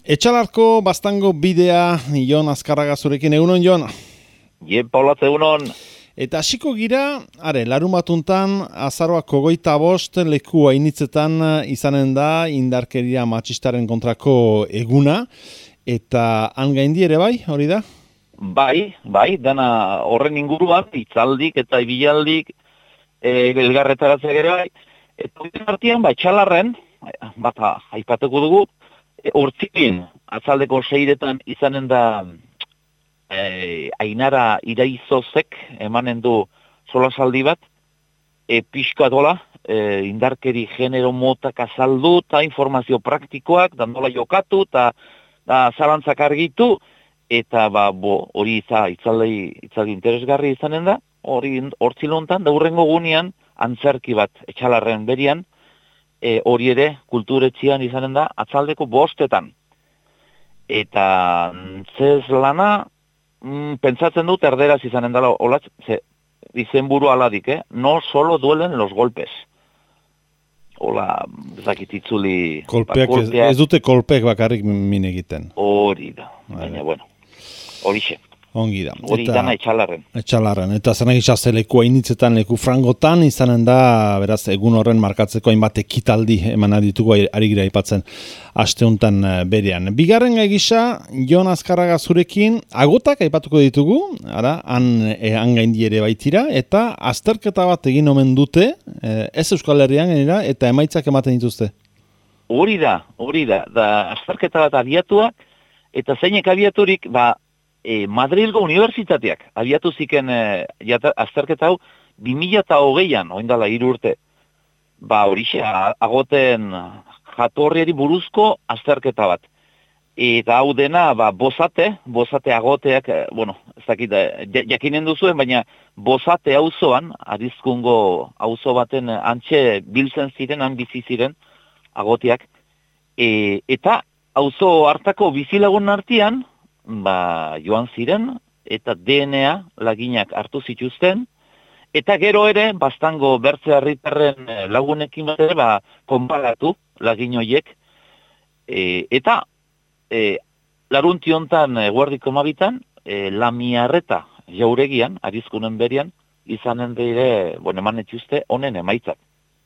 Etxalarko Baztango bidea Jon Azkarraga zurekin, egunon Jon? Paulatze egunon. Eta hasiko gira, larumatuntan azaroak 25 leku hainitzetan izanen da indarkeria matxistaren kontrako eguna, eta han gaindi ere bai, hori da? Bai, dana horren inguruan, hitzaldik eta ibilaldik elgarretaratzea ere bai, eta artean, etxalarren, bata aipatuko dugu, hortzipin, atzaldeko 6etan izanen da Ainara Iraizozek emanen du solasaldi bat, pixka dola, indarkeri genero motak azaldu, eta informazio praktikoak, dandola jokatu, eta zalantzak argitu, eta hori itzaldi interesgarri izanen da, hori hortzilontan, da hurrengo gunean, antzerki bat etxalarren berian, hori ere kulturetxian izanen da, atzaldeko 5etan. Eta zez lana, pentsatzen dut erderaz izanen dela, olatz, izenburu aladik, no solo duelen los golpes. Hola, zakititzuli... Ez dute kolpeak bakarrik min egiten. Hori da, baina, horixe. Ongi da. Hori dana etxalarren. Etxalarren. Eta zenak izazte leku hainitzetan, leku frangotan, izanen da, beraz, egun horren markatzeko hainbat ekitaldi eman ditugu ari gira aipatzen asteuntan berean. Bigarren gai gisa, Jon Azkarraga zurekin, agotak aipatuko ditugu, han gaindi ere baitira, eta azterketa bat egin omen dute, ez Euskal Herrian genera, eta emaitzak ematen dituzte. Hori da, azterketa bat abiatuak, eta zeinek abiaturik, Madrilgo Unibertsitateak abiatu ziken azterketa hau 2020an, oindala 3 urte. Horixe, agoten jatorriari buruzko azterketa bat. Eta hau dena, bozate agoteak, ez dakit, jakinen duzuen, baina bozate auzoan, Arizkungo auzo baten antxe biltzen ziren, han bizi ziren agoteak. Eta auzo hartako bizilagun artean, joan ziren, eta DNA laginak hartu zituzten, eta gero ere, Baztango bertze herritarren lagunekin bat ere, konparatu lagin horiek, eta laruntiontan eguerdiko 12an, Lamiarreta jauregian, Arizkunen berian, izanen bere, eman etxuzte, honen emaitzak.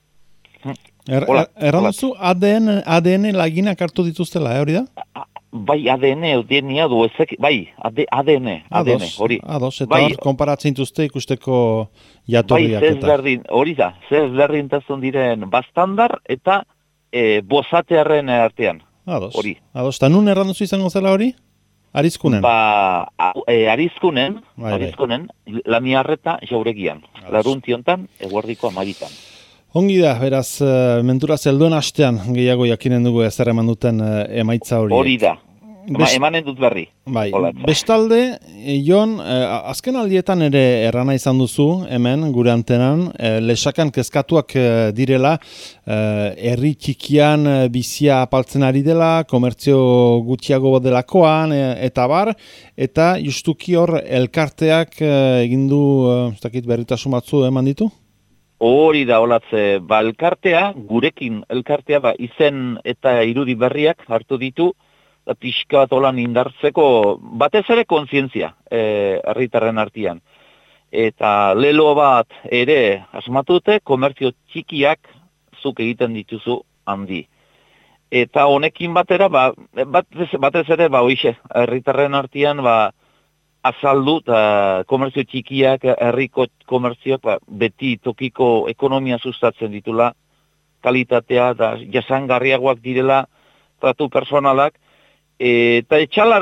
Erran duzu, ADN laginak hartu dituztela, hori da? Bai, ADN, DNA du, ADN, hori. Ados, eta hor, konparatzen dituzte ikusteko jatorriak eta. Hori da, ezberdintasun diren Baztandar eta bozatearen artean. Ados, hori. Ados, eta nun erran duzu izango zela hori? Arizkunen? Arizkunen, Lamiarreta jauregian. Laruntiontan, eguerdiko 12an. Ongi da, beraz, mentura zelduen astean gehiago jakinen dugu ezer eman duten emaitza hori. Hori da, emanen dut berri. Bai, bestalde, Jon, azken aldietan ere errana izan duzu, hemen, gure antenan, lesakan kezkatuak direla, herri txikian bizia apaltzen ari dela, komertzio gutxiago delakoan, eta bar, eta justuki hor elkarteak egindu, ez dakit berritasun batzu eman ditu? Hori da, olatze, elkartea, gurekin elkartea, izen eta irudi berriak hartu ditu, pixka bat holan indartzeko, batez ere kontzientzia herritarren artean. Eta lelo bat ere asmatute, komertzio txikiak zuk egiten dituzu handi. Eta honekin batera, batez ere, hoixe, herritarren artean, azaldu, eta komertzio txikiak, herriko komertzioak, beti tokiko ekonomia sustatzen ditula, kalitatea, eta jasangarriagoak direla, tratu personalak, eta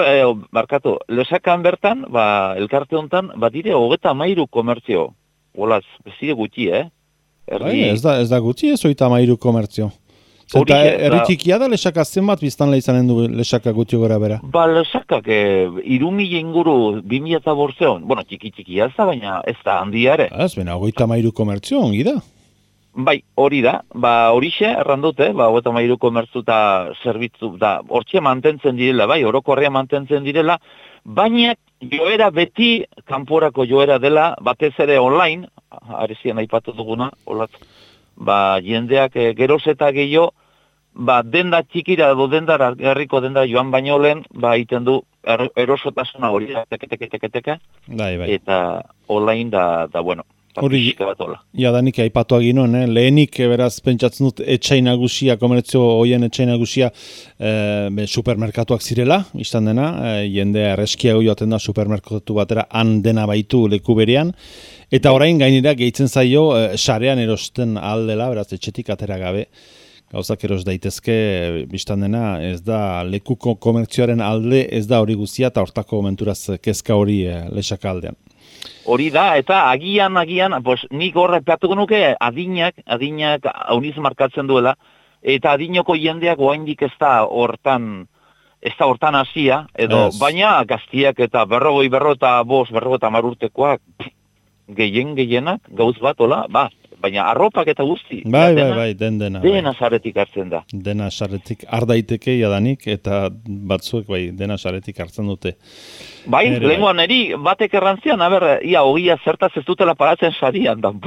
lesakan bertan, elkarte hontan, dire 33 komertzio. Olaz, bezide gutxi, Ez da gutxi, ez 33 komertzio. Eta herri txikia da lesaka zenbat biztan izanen du lesaka gutxi gora bera? Lesakak 3.000 inguru 2005, txikia ez da, baina ez da handia ere. Ez, bena, 33 komertzio, ongi da? Bai, hori da, horixe, errandute, 33 komertzu eta zerbitzu, hortxe mantentzen direla, orokorrea mantentzen direla, baina joera beti, kanporako joera dela, batez ere online, arezian aipatu duguna, jendeak geroz eta gehiago, denda txikira edo dendara, herriko dendara joan baino lehen, egiten du erosotasuna hori, teke, Bai. eta online da bueno, hori, pixka bat hola. Danik aipatu aginoen, lehenik beraz pentsatzen dut etxai nagusia, komertzio hoien etxai nagusia supermerkatuak zirela, izan dena, jendea erreskiago joaten da supermerkatu batera han dena baitu leku berean, eta orain gainera gehitzen zaio sarean erosten aldela, beraz etxetik atera gabe, gauzak eros daitezke, biztan dena, ez da lekuko komertzioaren alde, ez da hori guztia, eta hortako menturaz kezka hori Lexaka aldean. Hori da, eta agian, nik horre peatuko nuke adinak hauniz markatzen duela, eta adinoko jendeak oraindik ez da hortan hasia, edo, baina gaztiak eta berrogota urtekoak gehienak, gauz bat, hola, baina arropak eta guzti. Bai, dena. Dena saretik hartzen da. Dena saretik daiteke jadanik, eta batzuek dena saretik hartzen dute. Bai, lehenguan eri batek errantzian, ia hogia zertaz ez dutela paratzen sarian da.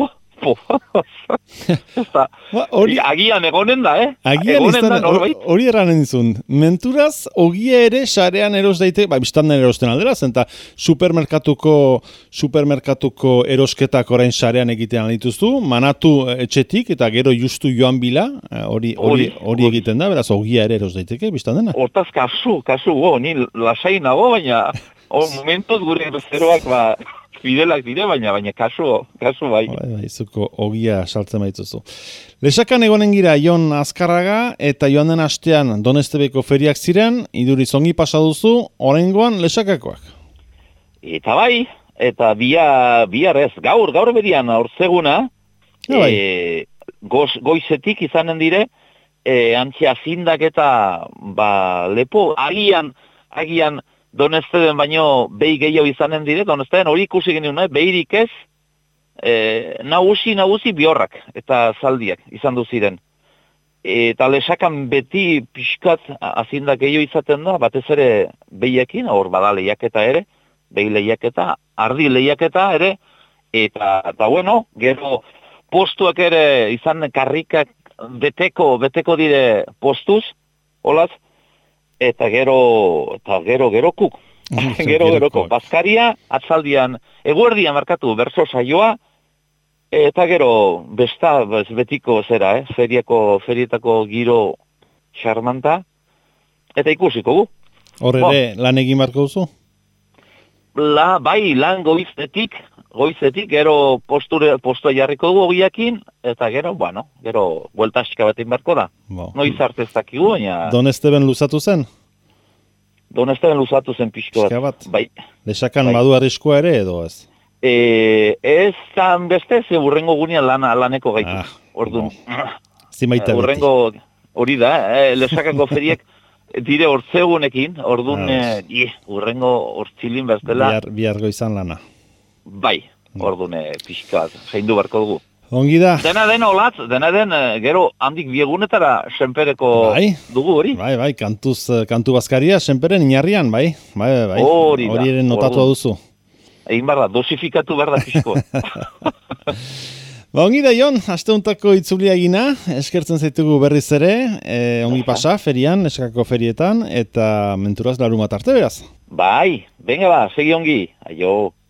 Agian egonen da, hori erranen dizun. Menturaz, ogia ere sarean eros daite, biztan den erosten aldera, zenta supermerkatuko erosketak orain sarean egitean dituzu, manatu etxetik eta gero justu joan bila, hori egiten da, beraz ogia ere eros daiteke, biztan dena. Hortaz kasu, ni lasai nago, baina momentuz gure bezeroak fidelak dire, baina kasu bai. Izuko ogia saltzen baituzu. Lexakan egonen gira Jon Azkarraga eta joan den astean Donestebeko feriak ziren, iduriz ongi pasa duzu, oraingoan Lexakakoak. Eta bai, eta bihar ez, gaur berian aurtzeguna, goizetik izanen dire, antzia zindak eta lepo, agian Donesteben baino behi gehiago izanen dire, Donesteben hori ikusi genuen, behirik ez, nagusi biorrak eta zaldiak izan du ziren. Eta Lexakan beti pixkat azindak gehiago izaten da, batez ere behiekin, hor bada lehiaketa ere, behi lehiaketa, ardi lehiaketa ere, eta bueno, gero postuak ere izan karrikak beteko dire postuz, holaz, eta gero kuk. Geroko, Bazkaria, atzaldian, eguerdian markatu berso saioa, eta gero betiko zera, ferietako giro xarmanta, eta ikusiko gu. Hor ere lan egin marko duzu? Bai, lan goizetik, gero postua jarriko dugu ogiakin, eta gero bueltaxika bat egin barko da. Noiz arte ez dakigu, baina... Donesteben luzatu zen? Donesteben luzatu zen pixko bat. Bai. Lexakan badu arriskua ere edo ez? Ez zan beste, ze urrengo gunean laneko gaitu. Orduan. Zimaita beti. Urrengo hori da, Lexakako feriek dire hortzegunekin, orduan, urrengo hortzilin bestela. Bihar goizan lana. Bai, orduan pixka bat, zaindu barko dugu. Ongi da. Dena den, gero handik biegunetara senpereko dugu hori. Bai, kantu Bazkaria senperen inarrian, bai. Hori ere notatu duzu. Egin behar da, dosifikatu behar da pixko. Ongi da, Jon, asteuntako itzulia egina, eskertzen zaitugu berriz ere, ongi pasa, ferian, Lexakako ferietan, eta menturaz larumat arte beraz. Bai, venga segi ongi, aio.